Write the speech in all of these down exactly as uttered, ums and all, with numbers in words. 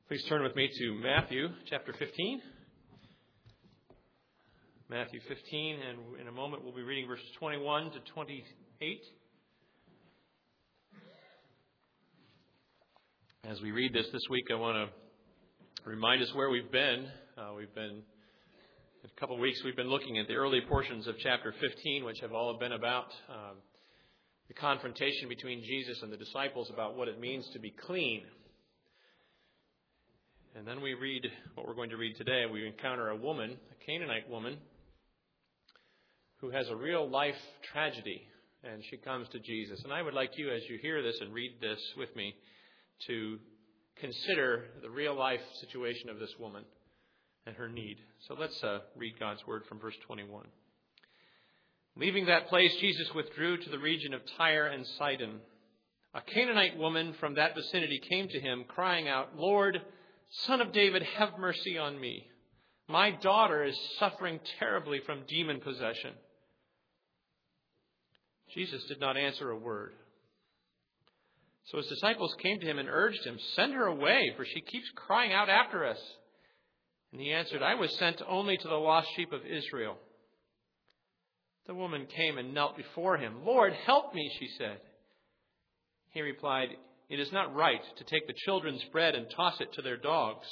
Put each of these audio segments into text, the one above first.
Please turn with me to Matthew chapter fifteen. Matthew fifteen, and in a moment we'll be reading verses twenty-one to twenty-eight. As we read this this week, I want to remind us where we've been. Uh, we've been, in a couple of weeks, we've been looking at the early portions of chapter fifteen, which have all been about um, the confrontation between Jesus and the disciples about what it means to be clean. And then we read what we're going to read today. We encounter a woman, a Canaanite woman, who has a real life tragedy, and she comes to Jesus. And I would like you, as you hear this and read this with me, to consider the real life situation of this woman and her need. So let's uh, read God's word from verse twenty-one. Leaving that place, Jesus withdrew to the region of Tyre and Sidon. A Canaanite woman from that vicinity came to him, crying out, "Lord, Son of David, have mercy on me. My daughter is suffering terribly from demon possession." Jesus did not answer a word. So his disciples came to him and urged him, "Send her away, for she keeps crying out after us." And he answered, "I was sent only to the lost sheep of Israel." The woman came and knelt before him. "Lord, help me," she said. He replied, "It is not right to take the children's bread and toss it to their dogs."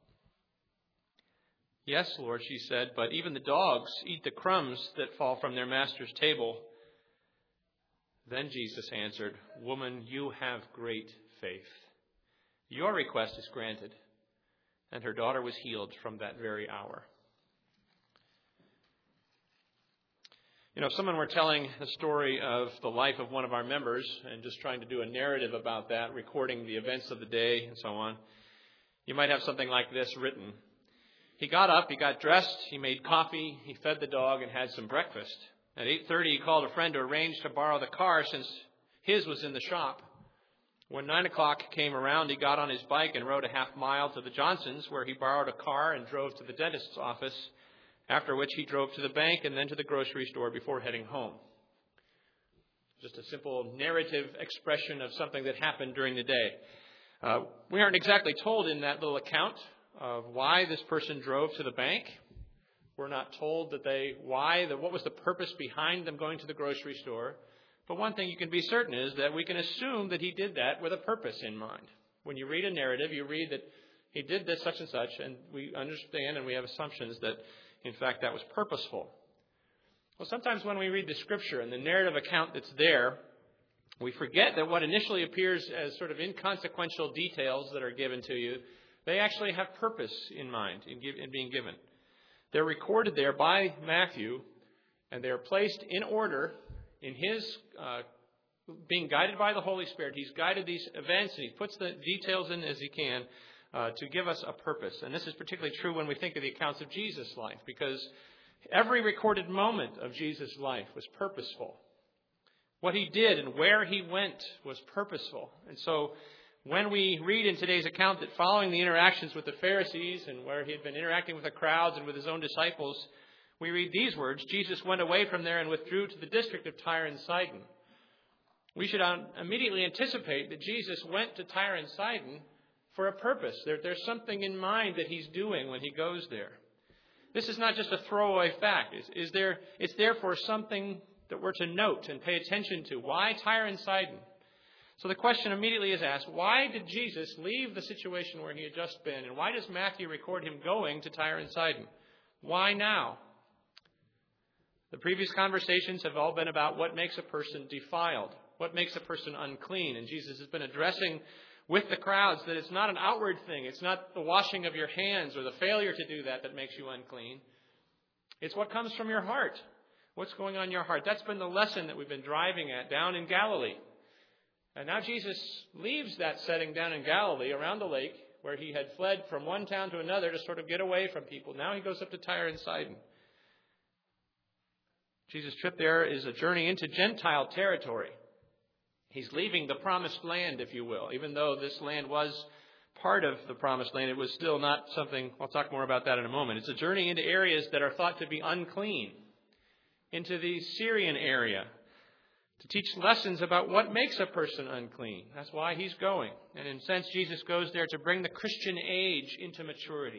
"Yes, Lord," she said, "but even the dogs eat the crumbs that fall from their master's table." Then Jesus answered, "Woman, you have great faith. Your request is granted." And her daughter was healed from that very hour. You know, if someone were telling the story of the life of one of our members and just trying to do a narrative about that, recording the events of the day and so on, you might have something like this written. He got up, he got dressed, he made coffee, he fed the dog and had some breakfast. At eight thirty, he called a friend to arrange to borrow the car since his was in the shop. When nine o'clock came around, he got on his bike and rode a half mile to the Johnsons, where he borrowed a car and drove to the dentist's office, after which he drove to the bank and then to the grocery store before heading home. Just a simple narrative expression of something that happened during the day. Uh, we aren't exactly told in that little account of why this person drove to the bank. We're not told that they why, the, what was the purpose behind them going to the grocery store. But one thing you can be certain is that we can assume that he did that with a purpose in mind. When you read a narrative, you read that he did this such and such, and we understand and we have assumptions that, in fact, that was purposeful. Well, sometimes when we read the scripture and the narrative account that's there, we forget that what initially appears as sort of inconsequential details that are given to you, they actually have purpose in mind in, give, in being given. They're recorded there by Matthew, and they're placed in order in his uh, being guided by the Holy Spirit. He's guided these events, and he puts the details in as he can uh, to give us a purpose. And this is particularly true when we think of the accounts of Jesus' life, because every recorded moment of Jesus' life was purposeful. What he did and where he went was purposeful. And so when we read in today's account that following the interactions with the Pharisees and where he had been interacting with the crowds and with his own disciples, we read these words, "Jesus went away from there and withdrew to the district of Tyre and Sidon." We should immediately anticipate that Jesus went to Tyre and Sidon for a purpose. There, there's something in mind that he's doing when he goes there. This is not just a throwaway fact. It's, is there, it's therefore something that we're to note and pay attention to. Why Tyre and Sidon? So the question immediately is asked, why did Jesus leave the situation where he had just been? And why does Matthew record him going to Tyre and Sidon? Why now? The previous conversations have all been about what makes a person defiled, what makes a person unclean. And Jesus has been addressing with the crowds that it's not an outward thing. It's not the washing of your hands or the failure to do that that makes you unclean. It's what comes from your heart. What's going on in your heart? That's been the lesson that we've been driving at down in Galilee. And now Jesus leaves that setting down in Galilee around the lake where he had fled from one town to another to sort of get away from people. Now he goes up to Tyre and Sidon. Jesus' trip there is a journey into Gentile territory. He's leaving the promised land, if you will. Even though this land was part of the promised land, it was still not something, I'll talk more about that in a moment. It's a journey into areas that are thought to be unclean, into the Syrian area, to teach lessons about what makes a person unclean. That's why he's going. And in a sense, Jesus goes there to bring the Christian age into maturity.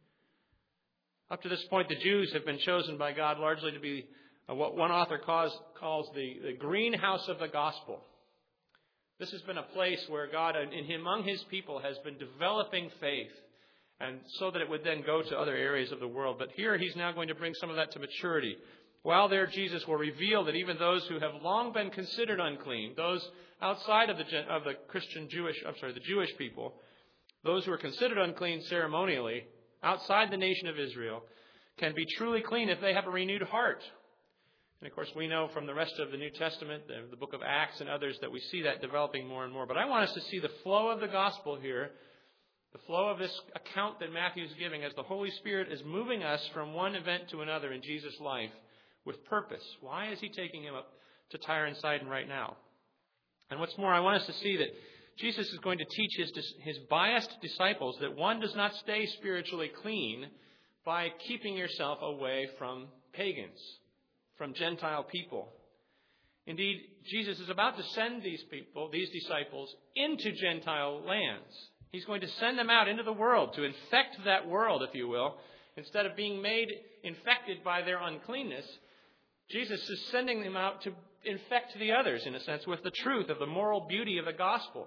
Up to this point, the Jews have been chosen by God largely to be uh, what one author calls, calls the, the greenhouse of the gospel. This has been a place where God, in, among his people, has been developing faith, and so that it would then go to other areas of the world. But here he's now going to bring some of that to maturity. While there, Jesus will reveal that even those who have long been considered unclean, those outside of the of the Christian Jewish, I'm sorry, the Jewish people, those who are considered unclean ceremonially, outside the nation of Israel, can be truly clean if they have a renewed heart. And of course, we know from the rest of the New Testament, the, the book of Acts and others, that we see that developing more and more. But I want us to see the flow of the gospel here, the flow of this account that Matthew is giving as the Holy Spirit is moving us from one event to another in Jesus' life with purpose. Why is he taking him up to Tyre and Sidon right now? And what's more, I want us to see that Jesus is going to teach his, his biased disciples that one does not stay spiritually clean by keeping yourself away from pagans, from Gentile people. Indeed, Jesus is about to send these people, these disciples, into Gentile lands. He's going to send them out into the world to infect that world, if you will. Instead of being made infected by their uncleanness, Jesus is sending them out to infect the others, in a sense, with the truth of the moral beauty of the gospel.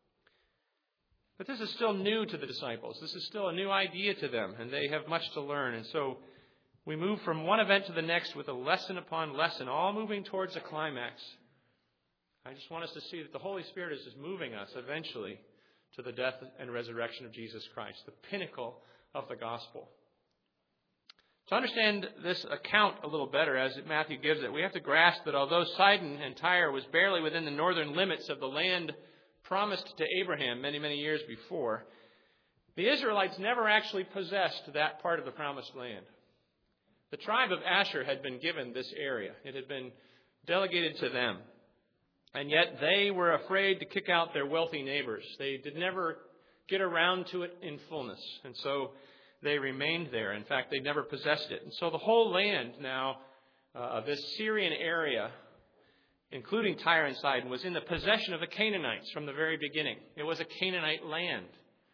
But this is still new to the disciples. This is still a new idea to them, and they have much to learn. And so we move from one event to the next with a lesson upon lesson, all moving towards a climax. I just want us to see that the Holy Spirit is just moving us eventually to the death and resurrection of Jesus Christ, the pinnacle of the gospel. To understand this account a little better as Matthew gives it, we have to grasp that although Sidon and Tyre was barely within the northern limits of the land promised to Abraham many, many years before, the Israelites never actually possessed that part of the promised land. The tribe of Asher had been given this area. It had been delegated to them. And yet they were afraid to kick out their wealthy neighbors. They did never get around to it in fullness. And so they remained there. In fact, they never possessed it. And so the whole land now uh, of this Syrian area, including Tyre and Sidon, was in the possession of the Canaanites from the very beginning. It was a Canaanite land.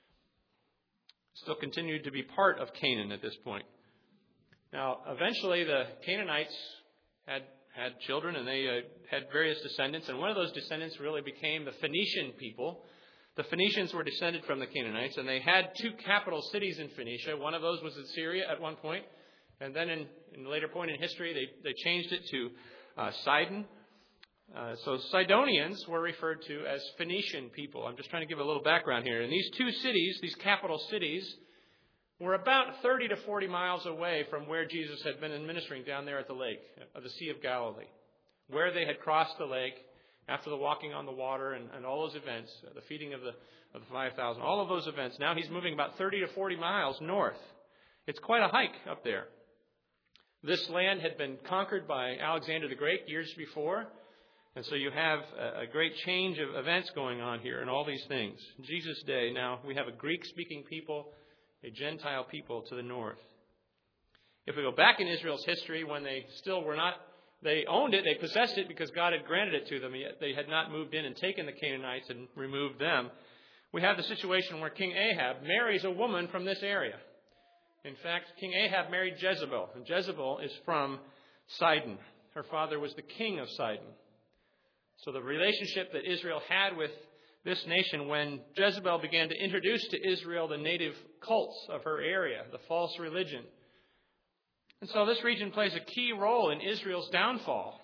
Still continued to be part of Canaan at this point. Now, eventually the Canaanites had had children, and they uh, had various descendants. And one of those descendants really became the Phoenician people. The Phoenicians were descended from the Canaanites, and they had two capital cities in Phoenicia. One of those was in Syria at one point. And then in, in a later point in history, they, they changed it to uh, Sidon. Uh, so Sidonians were referred to as Phoenician people. I'm just trying to give a little background here. And these two cities, these capital cities, were about thirty to forty miles away from where Jesus had been ministering down there at the lake of the Sea of Galilee, where they had crossed the lake after the walking on the water and, and all those events, the feeding of the, of the five thousand, all of those events. Now he's moving about thirty to forty miles north. It's quite a hike up there. This land had been conquered by Alexander the Great years before. And so you have a, a great change of events going on here and all these things. In Jesus' day, now we have a Greek-speaking people, a Gentile people to the north. If we go back in Israel's history, when they still were not, they owned it, they possessed it because God had granted it to them, yet they had not moved in and taken the Canaanites and removed them. We have the situation where King Ahab marries a woman from this area. In fact, King Ahab married Jezebel, and Jezebel is from Sidon. Her father was the king of Sidon. So the relationship that Israel had with this nation, when Jezebel began to introduce to Israel the native cults of her area, the false religion. And so this region plays a key role in Israel's downfall.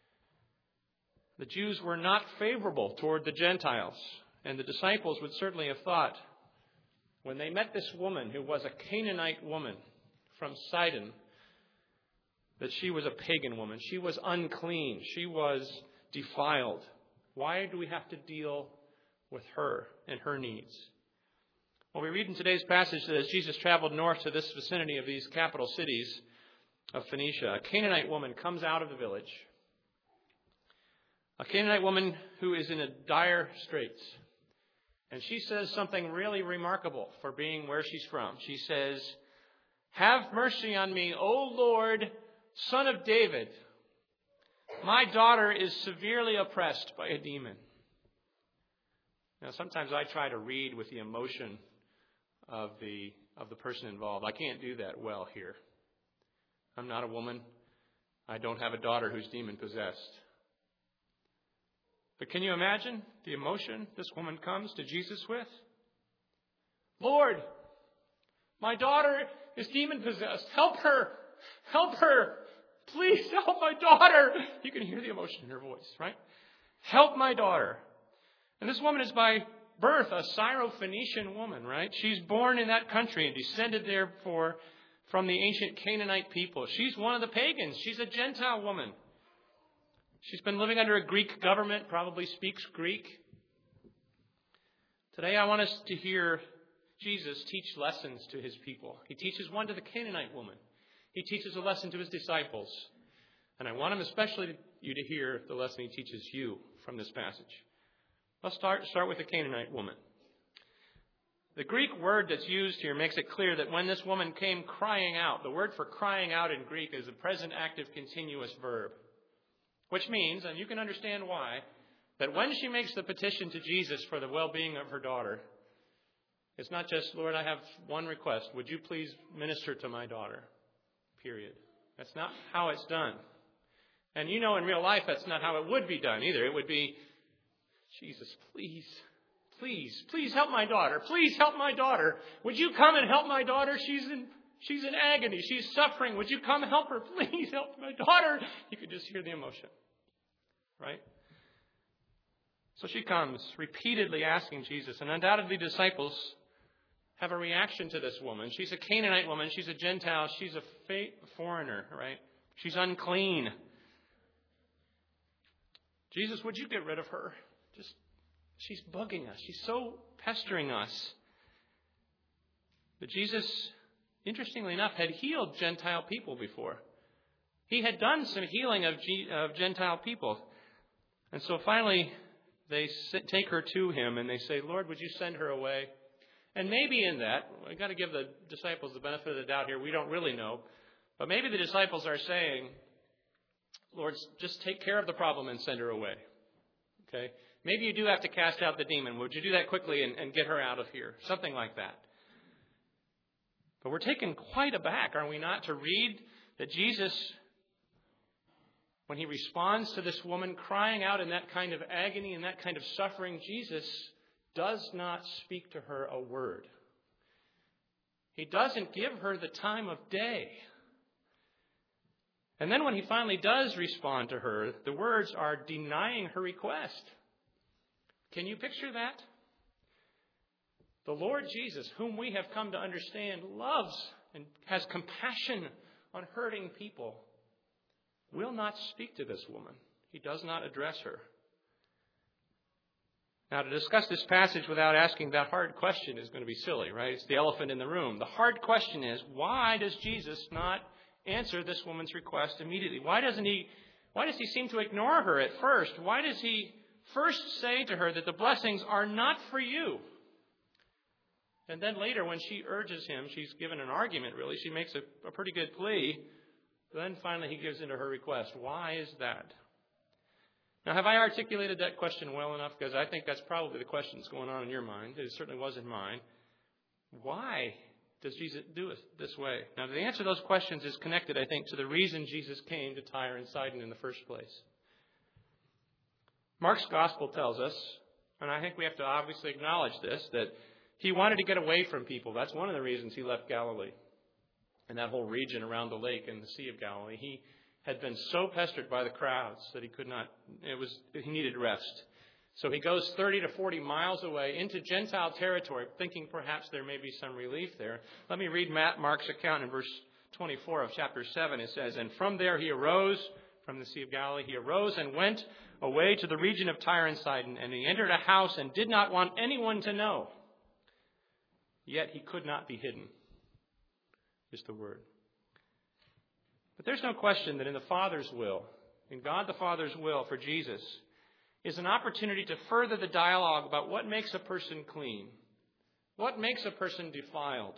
The Jews were not favorable toward the Gentiles, and the disciples would certainly have thought, when they met this woman who was a Canaanite woman from Sidon, that she was a pagan woman. She was unclean. She was defiled. Why do we have to deal with her and her needs? Well, we read in today's passage that as Jesus traveled north to this vicinity of these capital cities of Phoenicia, a Canaanite woman comes out of the village. A Canaanite woman who is in a dire straits. And she says something really remarkable for being where she's from. She says, "Have mercy on me, O Lord, Son of David." My daughter is severely oppressed by a demon. Now, sometimes I try to read with the emotion of the of the person involved. I can't do that well here. I'm not a woman. I don't have a daughter who's demon-possessed. But can you imagine the emotion this woman comes to Jesus with? Lord, my daughter is demon-possessed. Help her. Help her. Please help my daughter. You can hear the emotion in her voice, right? Help my daughter. And this woman is by birth a Syro-Phoenician woman, right? She's born in that country and descended therefore from the ancient Canaanite people. She's one of the pagans. She's a Gentile woman. She's been living under a Greek government, probably speaks Greek. Today I want us to hear Jesus teach lessons to his people. He teaches one to the Canaanite woman. He teaches a lesson to his disciples. And I want him especially you to hear the lesson he teaches you from this passage. Let's start, start with the Canaanite woman. The Greek word that's used here makes it clear that when this woman came crying out, the word for crying out in Greek is a present active continuous verb. Which means, and you can understand why, that when she makes the petition to Jesus for the well-being of her daughter, it's not just, Lord, I have one request. Would you please minister to my daughter? Period. That's not how it's done. And you know in real life that's not how it would be done either. It would be, Jesus, please, please, please help my daughter. Please help my daughter. Would you come and help my daughter? She's in she's in agony. She's suffering. Would you come help her? Please help my daughter. You could just hear the emotion. Right? So she comes repeatedly asking Jesus, and undoubtedly disciples have a reaction to this woman. She's a Canaanite woman. She's a Gentile. She's a foreigner, right? She's unclean. Jesus, would you get rid of her? Just, she's bugging us. She's so pestering us. But Jesus, interestingly enough, had healed Gentile people before. He had done some healing of, G, of Gentile people. And so finally, they take her to him and they say, Lord, would you send her away? And maybe in that, we've got to give the disciples the benefit of the doubt here. We don't really know. But maybe the disciples are saying, Lord, just take care of the problem and send her away. Okay? Maybe you do have to cast out the demon. Would you do that quickly and, and get her out of here? Something like that. But we're taken quite aback, are we not, to read that Jesus, when he responds to this woman crying out in that kind of agony and that kind of suffering, Jesus does not speak to her a word. He doesn't give her the time of day. And then when he finally does respond to her, the words are denying her request. Can you picture that? The Lord Jesus, whom we have come to understand, loves and has compassion on hurting people, will not speak to this woman. He does not address her. Now, to discuss this passage without asking that hard question is going to be silly, right? It's the elephant in the room. The hard question is, why does Jesus not answer this woman's request immediately? Why doesn't he, why does he seem to ignore her at first? Why does he first say to her that the blessings are not for you? And then later, when she urges him, she's given an argument, really. She makes a, a pretty good plea. Then finally he gives in to her request. Why is that? Now, have I articulated that question well enough? Because I think that's probably the question that's going on in your mind. It certainly was in mine. Why does Jesus do it this way? Now, the answer to those questions is connected, I think, to the reason Jesus came to Tyre and Sidon in the first place. Mark's gospel tells us, and I think we have to obviously acknowledge this, that he wanted to get away from people. That's one of the reasons he left Galilee and that whole region around the lake and the Sea of Galilee. He had been so pestered by the crowds that he could not, it was, he needed rest. So he goes thirty to forty miles away into Gentile territory, thinking perhaps there may be some relief there. Let me read Matt, Mark's account in verse twenty-four of chapter seven. It says, and from there he arose, from the Sea of Galilee, he arose and went away to the region of Tyre and Sidon, and he entered a house and did not want anyone to know. Yet he could not be hidden, is the word. But there's no question that in the Father's will, in God the Father's will for Jesus, is an opportunity to further the dialogue about what makes a person clean, what makes a person defiled.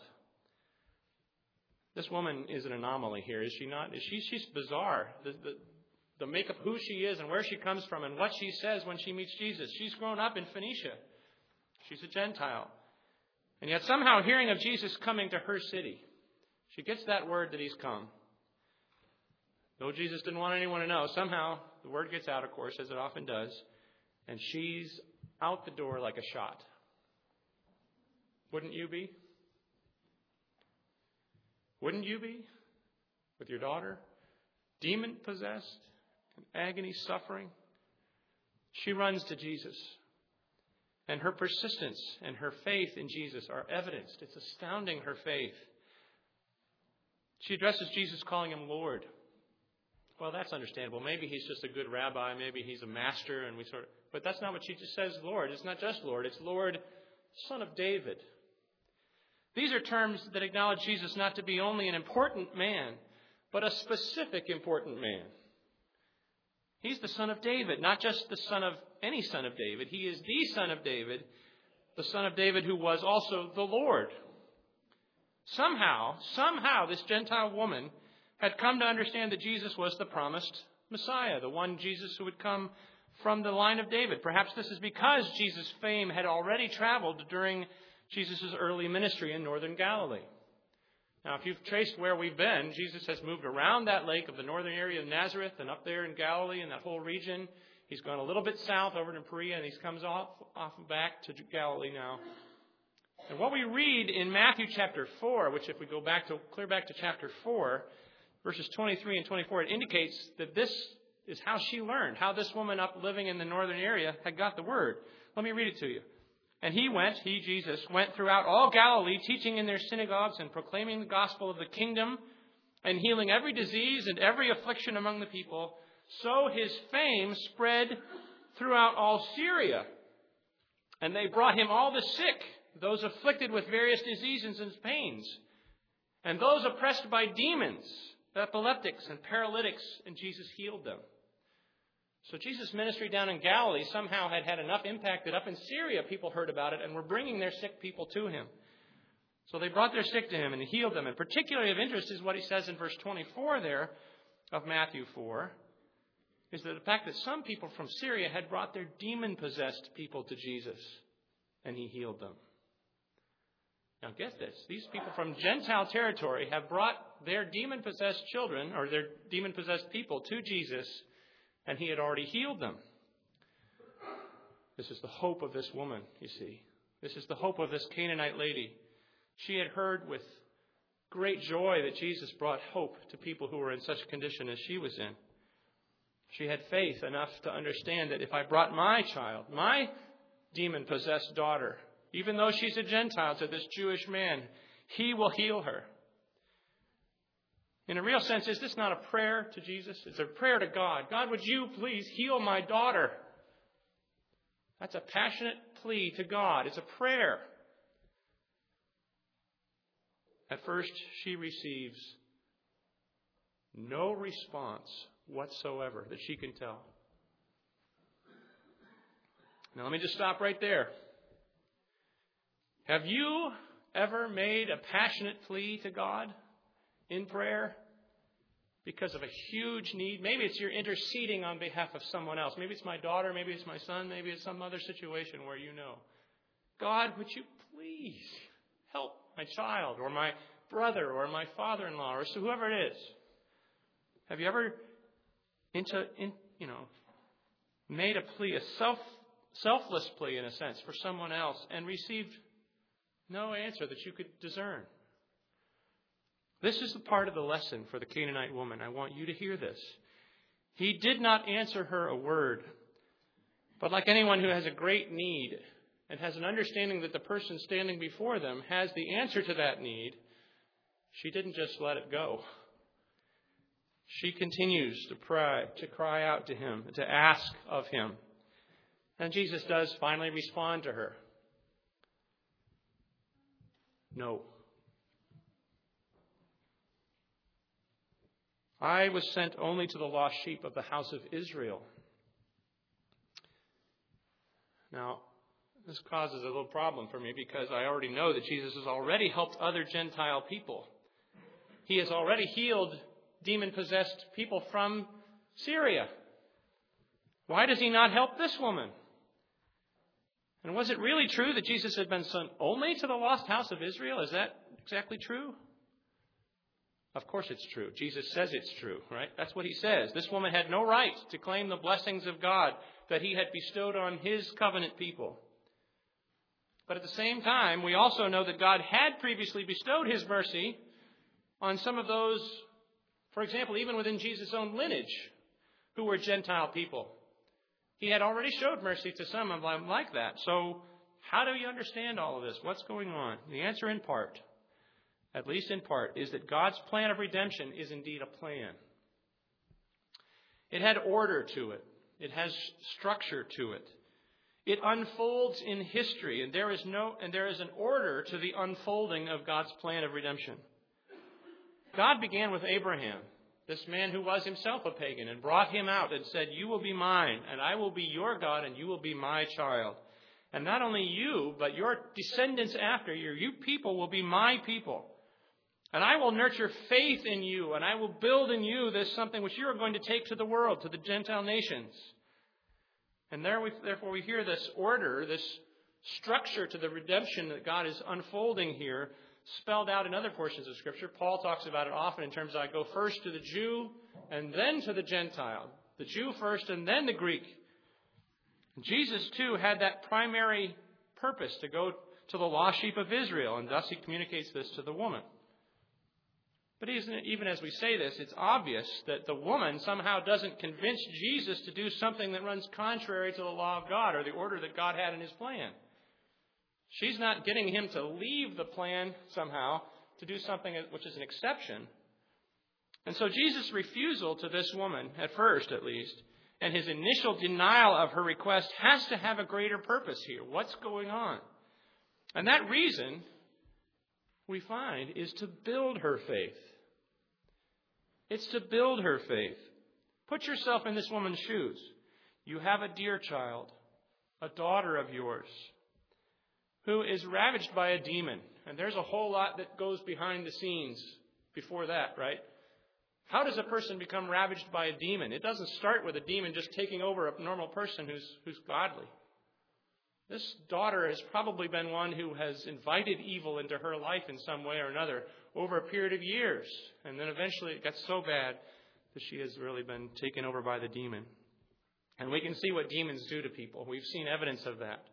This woman is an anomaly here, is she not? Is she, she's bizarre. The, the, the makeup, who she is and where she comes from and what she says when she meets Jesus. She's grown up in Phoenicia. She's a Gentile. And yet somehow hearing of Jesus coming to her city, she gets that word that he's come. Though Jesus didn't want anyone to know, somehow the word gets out, of course, as it often does, and she's out the door like a shot. Wouldn't you be? Wouldn't you be? With your daughter, demon-possessed, in agony, suffering. She runs to Jesus. And her persistence and her faith in Jesus are evidenced. It's astounding, her faith. She addresses Jesus, calling him Lord. Well, that's understandable. Maybe he's just a good rabbi. Maybe he's a master, and we sort of. But that's not what she just says, Lord. It's not just Lord. It's Lord, Son of David. These are terms that acknowledge Jesus not to be only an important man, but a specific important man. He's the Son of David, not just the son of any son of David. He is the Son of David, the Son of David who was also the Lord. Somehow, somehow, this Gentile woman had come to understand that Jesus was the promised Messiah, the one Jesus who would come from the line of David. Perhaps this is because Jesus' fame had already traveled during Jesus' early ministry in northern Galilee. Now, if you've traced where we've been, Jesus has moved around that lake of the northern area of Nazareth and up there in Galilee and that whole region. He's gone a little bit south over to Perea, and he comes off, off and back to Galilee now. And what we read in Matthew chapter four, which if we go back to clear back to chapter four, verses twenty-three and twenty-four, it indicates that this is how she learned, how this woman up living in the northern area had got the word. Let me read it to you. And he went, he, Jesus, went throughout all Galilee, teaching in their synagogues and proclaiming the gospel of the kingdom and healing every disease and every affliction among the people. So his fame spread throughout all Syria. And they brought him all the sick, those afflicted with various diseases and pains, and those oppressed by demons, epileptics and paralytics, and Jesus healed them. So Jesus' ministry down in Galilee somehow had had enough impact that up in Syria people heard about it and were bringing their sick people to him. So they brought their sick to him and he healed them. And particularly of interest is what he says in verse twenty-four there of Matthew four, is that the fact that some people from Syria had brought their demon-possessed people to Jesus and he healed them. Now get this, these people from Gentile territory have brought their demon-possessed children or their demon-possessed people to Jesus, and he had already healed them. This is the hope of this woman, you see. This is the hope of this Canaanite lady. She had heard with great joy that Jesus brought hope to people who were in such a condition as she was in. She had faith enough to understand that if I brought my child, my demon-possessed daughter, even though she's a Gentile, to this Jewish man, he will heal her. In a real sense, is this not a prayer to Jesus? It's a prayer to God. God, would you please heal my daughter? That's a passionate plea to God. It's a prayer. At first, she receives no response whatsoever that she can tell. Now, let me just stop right there. Have you ever made a passionate plea to God in prayer because of a huge need? Maybe it's you're interceding on behalf of someone else. Maybe it's my daughter, maybe it's my son, maybe it's some other situation where you know, God, would you please help my child or my brother or my father-in-law or so whoever it is? Have you ever into in, you know made a plea, a self selfless plea in a sense for someone else and received no answer that you could discern? This is the part of the lesson for the Canaanite woman. I want you to hear this. He did not answer her a word. But like anyone who has a great need and has an understanding that the person standing before them has the answer to that need, she didn't just let it go. She continues to pray, to cry out to him, to ask of him. And Jesus does finally respond to her. No. I was sent only to the lost sheep of the house of Israel. Now, this causes a little problem for me because I already know that Jesus has already helped other Gentile people. He has already healed demon-possessed people from Syria. Why does he not help this woman? And was it really true that Jesus had been sent only to the lost house of Israel? Is that exactly true? Of course it's true. Jesus says it's true, right? That's what he says. This woman had no right to claim the blessings of God that he had bestowed on his covenant people. But at the same time, we also know that God had previously bestowed his mercy on some of those, for example, even within Jesus' own lineage, who were Gentile people. He had already showed mercy to some of them like that. So how do you understand all of this? What's going on? The answer in part, at least in part, is that God's plan of redemption is indeed a plan. It had order to it. It has structure to it. It unfolds in history, and there is no and there is an order to the unfolding of God's plan of redemption. God began with Abraham, this man who was himself a pagan, and brought him out and said, "You will be mine, and I will be your God, and you will be my child. And not only you, but your descendants after you, you people will be my people. And I will nurture faith in you, and I will build in you this something which you are going to take to the world, to the Gentile nations." And there we, therefore we hear this order, this structure to the redemption that God is unfolding here, spelled out in other portions of Scripture. Paul talks about it often in terms of I go first to the Jew and then to the Gentile. The Jew first and then the Greek. Jesus, too, had that primary purpose to go to the lost sheep of Israel, and thus he communicates this to the woman. But even as we say this, it's obvious that the woman somehow doesn't convince Jesus to do something that runs contrary to the law of God or the order that God had in his plan. She's not getting him to leave the plan somehow to do something which is an exception. And so Jesus' refusal to this woman, at first at least, and his initial denial of her request has to have a greater purpose here. What's going on? And that reason, we find, is to build her faith. It's to build her faith. Put yourself in this woman's shoes. You have a dear child, a daughter of yours, who is ravaged by a demon. And there's a whole lot that goes behind the scenes before that, right? How does a person become ravaged by a demon? It doesn't start with a demon just taking over a normal person who's, who's godly. This daughter has probably been one who has invited evil into her life in some way or another over a period of years. And then eventually it gets so bad that she has really been taken over by the demon. And we can see what demons do to people. We've seen evidence of that.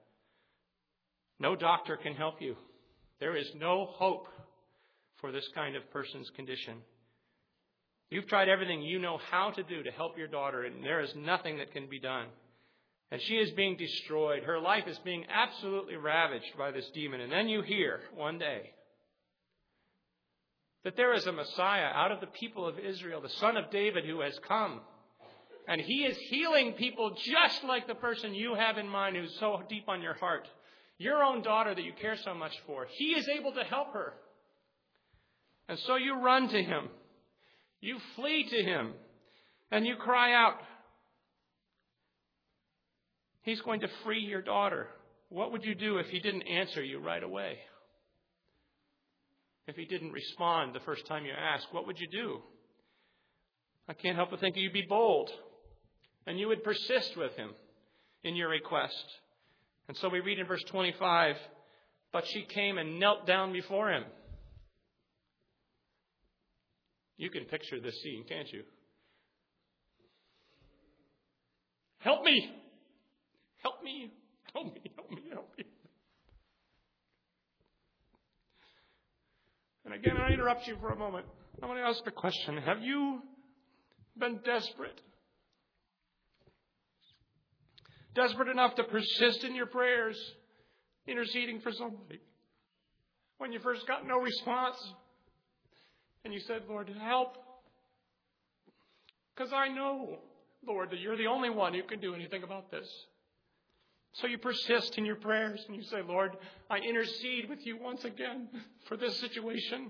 No doctor can help you. There is no hope for this kind of person's condition. You've tried everything you know how to do to help your daughter, and there is nothing that can be done. And she is being destroyed. Her life is being absolutely ravaged by this demon. And then you hear one day that there is a Messiah out of the people of Israel, the Son of David, who has come. And he is healing people just like the person you have in mind who's so deep on your heart. Your own daughter that you care so much for. He is able to help her. And so you run to him. You flee to him. And you cry out, he's going to free your daughter. What would you do if he didn't answer you right away? If he didn't respond the first time you asked, what would you do? I can't help but think you'd be bold. And you would persist with him in your request. And so we read in verse twenty-five, but she came and knelt down before him. You can picture this scene, can't you? Help me! Help me! Help me! Help me! Help me! And again, I interrupt you for a moment. I want to ask a question. Have you been desperate? Desperate enough to persist in your prayers, interceding for somebody. When you first got no response, and you said, Lord, help. Because I know, Lord, that you're the only one who can do anything about this. So you persist in your prayers and you say, Lord, I intercede with you once again for this situation.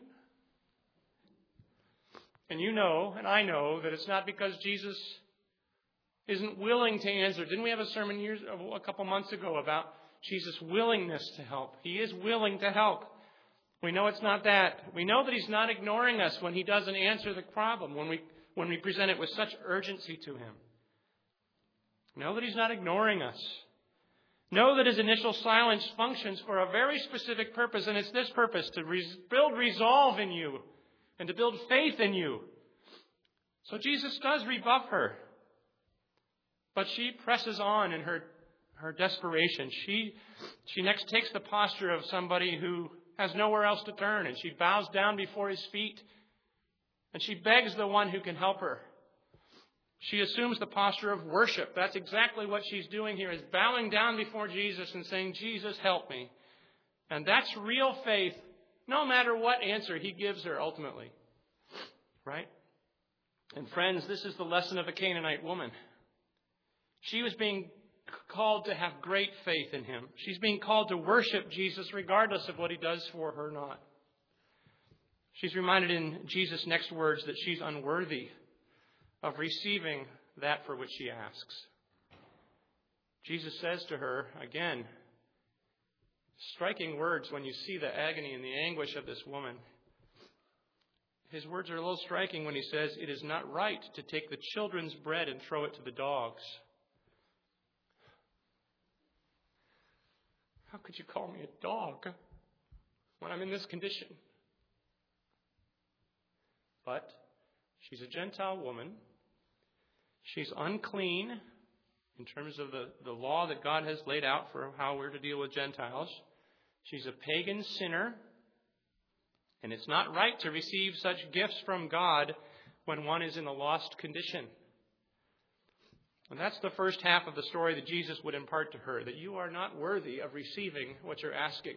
And you know, and I know, that it's not because Jesus isn't willing to answer. Didn't we have a sermon years, a couple months ago about Jesus' willingness to help? He is willing to help. We know it's not that. We know that he's not ignoring us when he doesn't answer the problem. When we when we present it with such urgency to him. Know that he's not ignoring us. Know that his initial silence functions for a very specific purpose, and it's this purpose, to res- build resolve in you and to build faith in you. So Jesus does rebuff her, but she presses on in her, her desperation. She, she next takes the posture of somebody who has nowhere else to turn, and she bows down before his feet, and she begs the one who can help her. She assumes the posture of worship. That's exactly what she's doing here, is bowing down before Jesus and saying, Jesus, help me. And that's real faith, no matter what answer he gives her ultimately. Right? And friends, this is the lesson of a Canaanite woman. She was being called to have great faith in him. She's being called to worship Jesus regardless of what he does for her or not. She's reminded in Jesus' next words that she's unworthy of receiving that for which she asks. Jesus says to her, again, striking words when you see the agony and the anguish of this woman. His words are a little striking when he says, it is not right to take the children's bread and throw it to the dogs. How could you call me a dog when I'm in this condition? But she's a Gentile woman. She's unclean in terms of the, the law that God has laid out for how we're to deal with Gentiles. She's a pagan sinner. And it's not right to receive such gifts from God when one is in a lost condition. And that's the first half of the story that Jesus would impart to her, that you are not worthy of receiving what you're asking.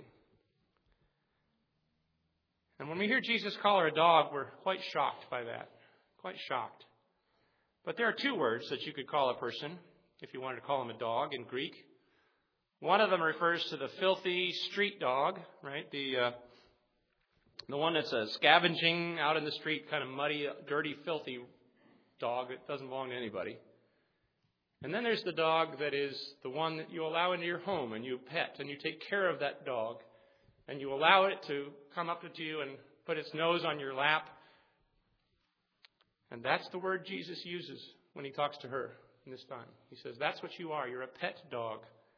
And when we hear Jesus call her a dog, we're quite shocked by that. Quite shocked. But there are two words that you could call a person, if you wanted to call him a dog in Greek. One of them refers to the filthy street dog, right? The uh, the one that's uh, scavenging out in the street, kind of muddy, dirty, filthy dog that doesn't belong to anybody. And then there's the dog that is the one that you allow into your home and you pet and you take care of that dog. And you allow it to come up to you and put its nose on your lap. And that's the word Jesus uses when he talks to her in this time. He says, that's what you are. You're a pet dog.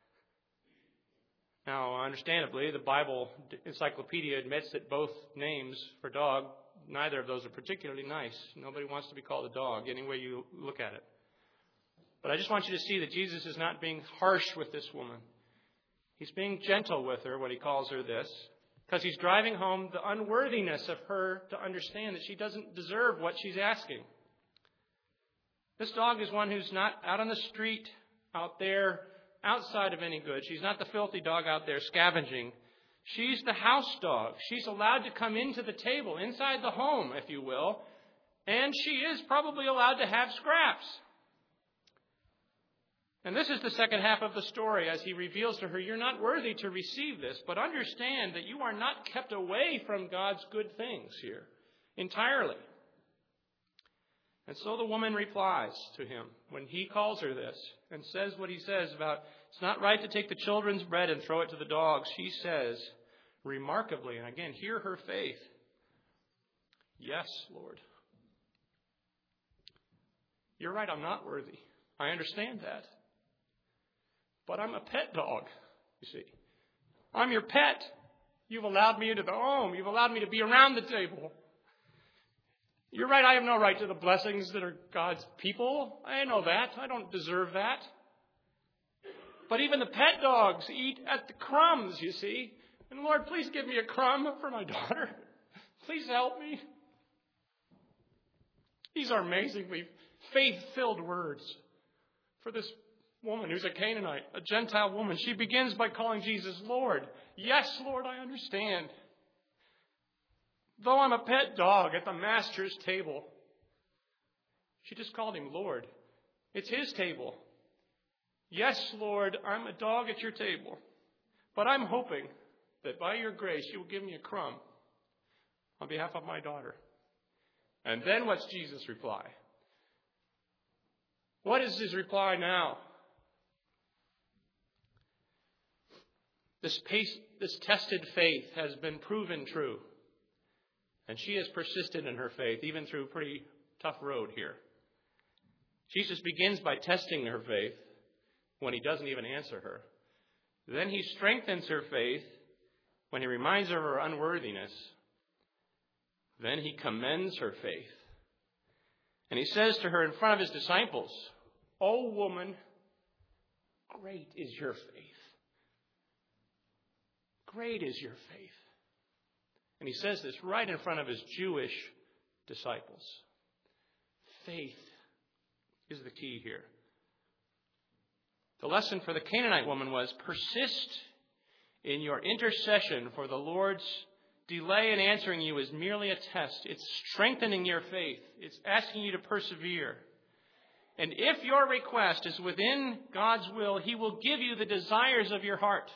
Now, understandably, the Bible Encyclopedia admits that both names for dog, neither of those are particularly nice. Nobody wants to be called a dog, any way you look at it. But I just want you to see that Jesus is not being harsh with this woman. He's being gentle with her when he calls her this, because he's driving home the unworthiness of her to understand that she doesn't deserve what she's asking. This dog is one who's not out on the street, out there, outside of any good. She's not the filthy dog out there scavenging. She's the house dog. She's allowed to come into the table, inside the home, if you will, and she is probably allowed to have scraps. And this is the second half of the story as he reveals to her, you're not worthy to receive this, but understand that you are not kept away from God's good things here entirely. And so the woman replies to him when he calls her this and says what he says about it's not right to take the children's bread and throw it to the dogs. She says remarkably, and again, hear her faith, yes, Lord. You're right, I'm not worthy. I understand that. But I'm a pet dog, you see. I'm your pet. You've allowed me into the home. You've allowed me to be around the table. You're right, I have no right to the blessings that are God's people. I know that. I don't deserve that. But even the pet dogs eat at the crumbs, you see. And Lord, please give me a crumb for my daughter. Please help me. These are amazingly faith-filled words for this woman who's a Canaanite, a Gentile woman. She begins by calling Jesus Lord. Yes, Lord, I understand. Though I'm a pet dog at the master's table, she just called him Lord. It's his table. Yes, Lord, I'm a dog at your table, but I'm hoping that by your grace you will give me a crumb on behalf of my daughter. And then what's Jesus' reply? What is his reply now? This, pace, this tested faith has been proven true. And she has persisted in her faith, even through pretty tough road here. Jesus begins by testing her faith when he doesn't even answer her. Then he strengthens her faith when he reminds her of her unworthiness. Then he commends her faith. And he says to her in front of his disciples, "O woman, great is your faith. Great is your faith." And he says this right in front of his Jewish disciples. Faith is the key here. The lesson for the Canaanite woman was persist in your intercession, for the Lord's delay in answering you is merely a test. It's strengthening your faith. It's asking you to persevere. And if your request is within God's will, He will give you the desires of your heart.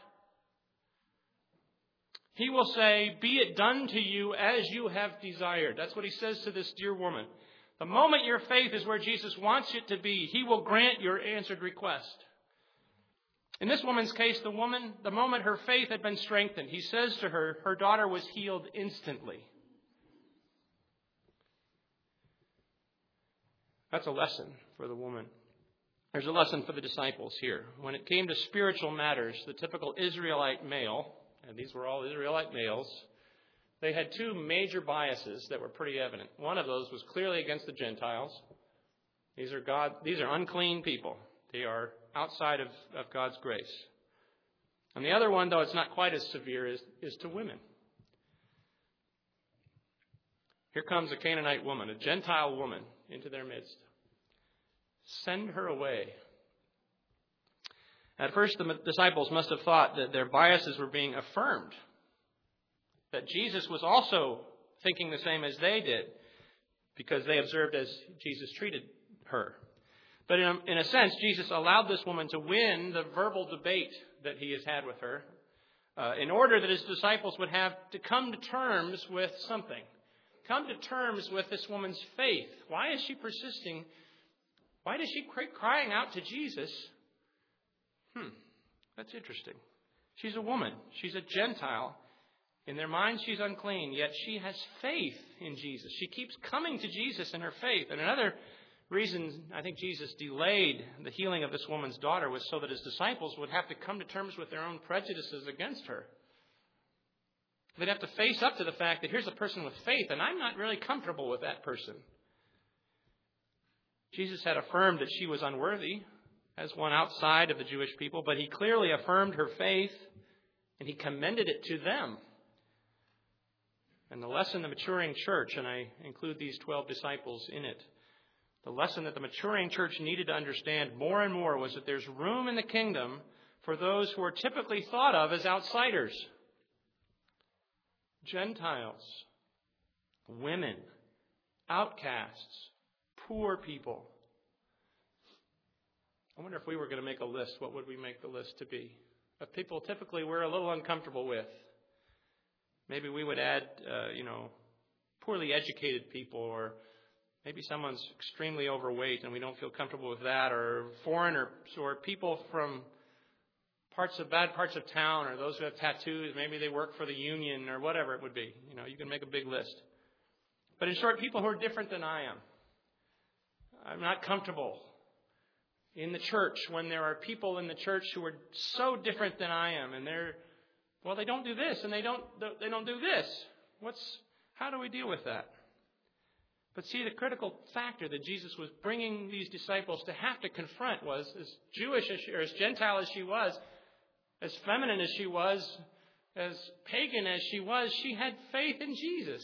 He will say, "Be it done to you as you have desired." That's what He says to this dear woman. The moment your faith is where Jesus wants it to be, He will grant your answered request. In this woman's case, the woman, the moment her faith had been strengthened, He says to her, her daughter was healed instantly. That's a lesson for the woman. There's a lesson for the disciples here. When it came to spiritual matters, the typical Israelite male, and these were all Israelite males, they had two major biases that were pretty evident. One of those was clearly against the Gentiles. These are God, these are unclean people. They are outside of, of God's grace. And the other one, though it's not quite as severe, is, is to women. Here comes a Canaanite woman, a Gentile woman, into their midst. Send her away. At first, the disciples must have thought that their biases were being affirmed, that Jesus was also thinking the same as they did, because they observed as Jesus treated her. But in a, in a sense, Jesus allowed this woman to win the verbal debate that he has had with her, uh, in order that his disciples would have to come to terms with something. Come to terms with this woman's faith. Why is she persisting? Why does she keep crying out to Jesus? Hmm, that's interesting. She's a woman. She's a Gentile. In their minds, she's unclean, yet she has faith in Jesus. She keeps coming to Jesus in her faith. And another reason I think Jesus delayed the healing of this woman's daughter was so that his disciples would have to come to terms with their own prejudices against her. They'd have to face up to the fact that here's a person with faith, and I'm not really comfortable with that person. Jesus had affirmed that she was unworthy as one outside of the Jewish people, but he clearly affirmed her faith, and he commended it to them. And the lesson the maturing church, and I include these twelve disciples in it, the lesson that the maturing church needed to understand more and more was that there's room in the kingdom for those who are typically thought of as outsiders. Gentiles, women, outcasts, poor people. I wonder if we were going to make a list, what would we make the list to be? Of people typically we're a little uncomfortable with. Maybe we would add, uh, you know, poorly educated people, or maybe someone's extremely overweight and we don't feel comfortable with that, or foreigners, or people from parts of bad parts of town, or those who have tattoos. Maybe they work for the union, or whatever it would be. You know, you can make a big list. But in short, people who are different than I am. I'm not comfortable in the church when there are people in the church who are so different than I am, and they're, well, they don't do this, and they don't they don't do this. What's how do we deal with that? But see, the critical factor that Jesus was bringing these disciples to have to confront was, as Jewish as she, or as Gentile as she was, as feminine as she was, as pagan as she was, she had faith in Jesus.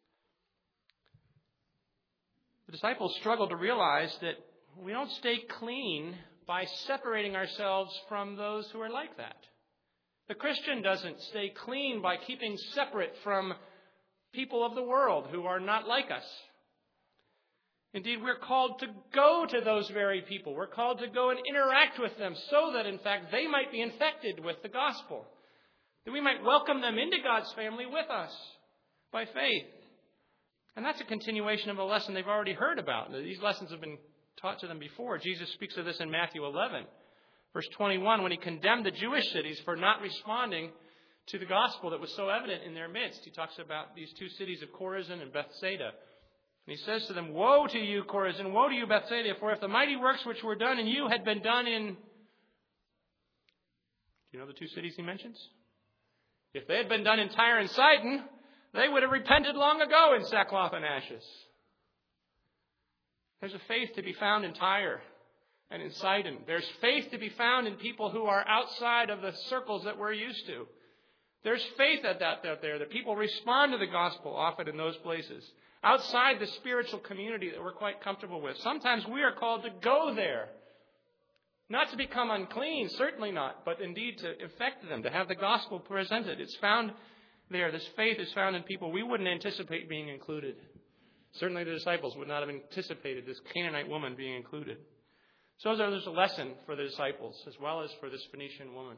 The disciples struggled to realize that we don't stay clean by separating ourselves from those who are like that. The Christian doesn't stay clean by keeping separate from people of the world who are not like us. Indeed, we're called to go to those very people. We're called to go and interact with them so that, in fact, they might be infected with the gospel. That we might welcome them into God's family with us by faith. And that's a continuation of a lesson they've already heard about. These lessons have been taught to them before. Jesus speaks of this in Matthew eleven, verse twenty-one, when he condemned the Jewish cities for not responding to the gospel that was so evident in their midst. He talks about these two cities of Chorazin and Bethsaida. And he says to them, "Woe to you, Chorazin, woe to you, Bethsaida, for if the mighty works which were done in you had been done in..." Do you know the two cities he mentions? If they had been done in Tyre and Sidon, they would have repented long ago in sackcloth and ashes. There's a faith to be found in Tyre and in Sidon. There's faith to be found in people who are outside of the circles that we're used to. There's faith at that out there, that people respond to the gospel often in those places, outside the spiritual community that we're quite comfortable with. Sometimes we are called to go there. Not to become unclean, certainly not, but indeed to affect them, to have the gospel presented. It's found there. This faith is found in people we wouldn't anticipate being included. Certainly the disciples would not have anticipated this Canaanite woman being included. So there's a lesson for the disciples as well as for this Phoenician woman.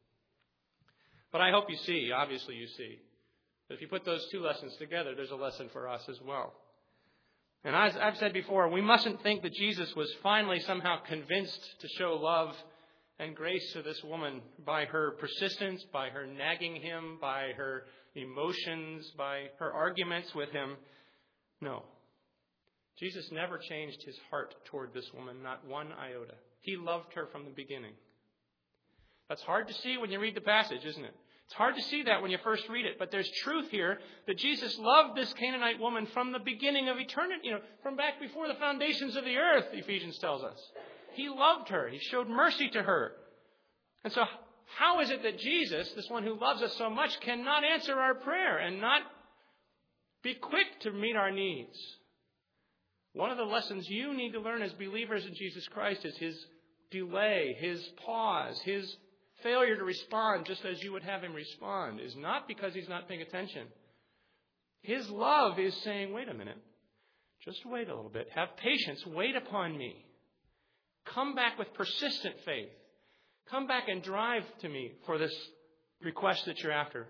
But I hope you see, obviously you see, that if you put those two lessons together, there's a lesson for us as well. And as I've said before, we mustn't think that Jesus was finally somehow convinced to show love and grace to this woman by her persistence, by her nagging him, by her emotions, by her arguments with him. No. Jesus never changed his heart toward this woman, not one iota. He loved her from the beginning. That's hard to see when you read the passage, isn't it? It's hard to see that when you first read it, but there's truth here that Jesus loved this Canaanite woman from the beginning of eternity, you know, from back before the foundations of the earth, Ephesians tells us. He loved her. He showed mercy to her. And so how is it that Jesus, this one who loves us so much, cannot answer our prayer and not be quick to meet our needs? One of the lessons you need to learn as believers in Jesus Christ is his delay, his pause, his failure to respond just as you would have him respond is not because he's not paying attention. His love is saying, wait a minute, just wait a little bit. Have patience. Wait upon me. Come back with persistent faith. Come back and drive to me for this request that you're after.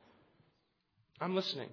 I'm listening.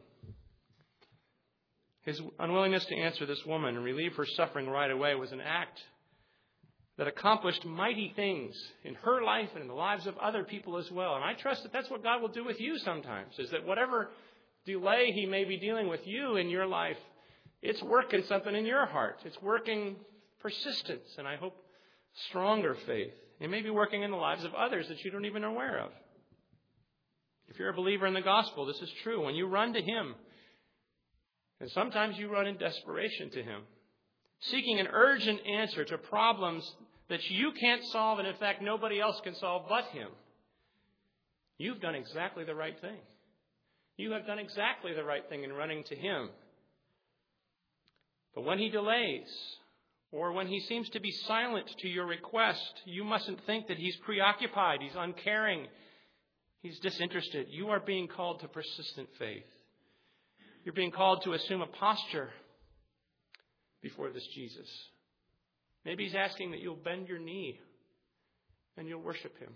His unwillingness to answer this woman and relieve her suffering right away was an act that accomplished mighty things in her life and in the lives of other people as well. And I trust that that's what God will do with you sometimes, is that whatever delay he may be dealing with you in your life, it's working something in your heart. It's working persistence, and I hope stronger faith. It may be working in the lives of others that you don't even are aware of. If you're a believer in the gospel, this is true. When you run to him, and sometimes you run in desperation to him, seeking an urgent answer to problems that you can't solve, and in fact nobody else can solve but him, you've done exactly the right thing. You have done exactly the right thing in running to him. But when he delays, or when he seems to be silent to your request, you mustn't think that he's preoccupied, he's uncaring, he's disinterested. You are being called to persistent faith. You're being called to assume a posture before this Jesus. Maybe he's asking that you'll bend your knee and you'll worship him.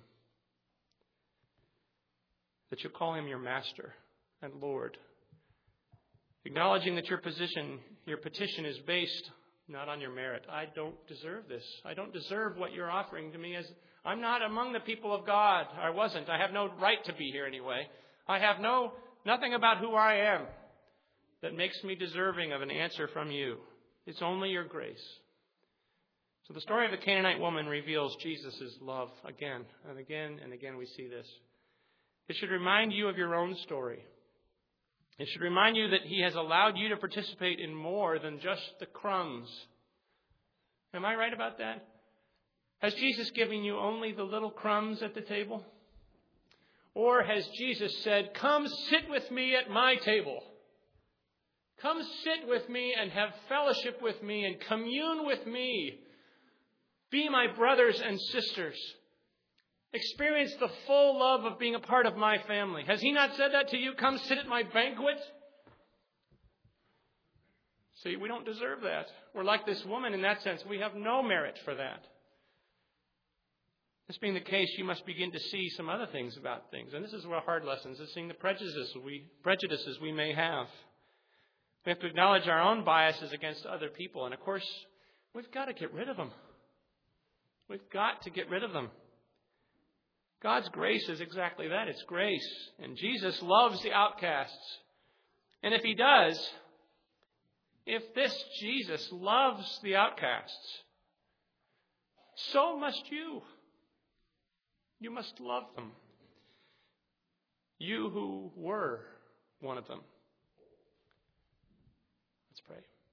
That you'll call him your master and Lord. Acknowledging that your position, your petition is based not on your merit. I don't deserve this. I don't deserve what you're offering to me. As I'm not among the people of God. I wasn't. I have no right to be here anyway. I have no nothing about who I am that makes me deserving of an answer from you. It's only your grace. So the story of the Canaanite woman reveals Jesus' love again and again and again we see this. It should remind you of your own story. It should remind you that he has allowed you to participate in more than just the crumbs. Am I right about that? Has Jesus given you only the little crumbs at the table? Or has Jesus said, come sit with me at my table. Come sit with me and have fellowship with me and commune with me. Be my brothers and sisters. Experience the full love of being a part of my family. Has he not said that to you? Come sit at my banquet. See, we don't deserve that. We're like this woman in that sense. We have no merit for that. This being the case, you must begin to see some other things about things. And this is one of our hard lessons, is seeing the prejudices we, prejudices we may have. We have to acknowledge our own biases against other people. And of course, we've got to get rid of them. We've got to get rid of them. God's grace is exactly that. It's grace. And Jesus loves the outcasts. And if he does, If this Jesus loves the outcasts, so must you. You must love them. You who were one of them. Let's pray.